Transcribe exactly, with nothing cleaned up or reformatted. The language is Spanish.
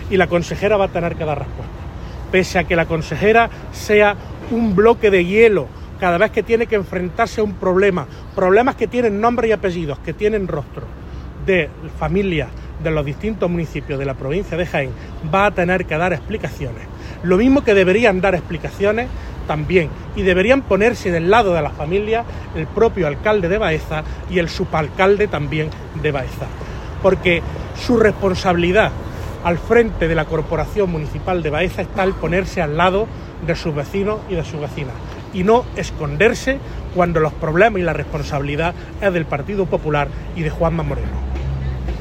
y la consejera va a tener que dar respuesta. Pese a que la consejera sea un bloque de hielo cada vez que tiene que enfrentarse a un problema, problemas que tienen nombre y apellidos, que tienen rostro, de familias de los distintos municipios de la provincia de Jaén, va a tener que dar explicaciones. Lo mismo que deberían dar explicaciones también, y deberían ponerse del lado de las familias el propio alcalde de Baeza y el subalcalde también de Baeza, porque su responsabilidad al frente de la Corporación Municipal de Baeza está el ponerse al lado de sus vecinos y de sus vecinas, y no esconderse cuando los problemas y la responsabilidad es del Partido Popular y de Juanma Moreno.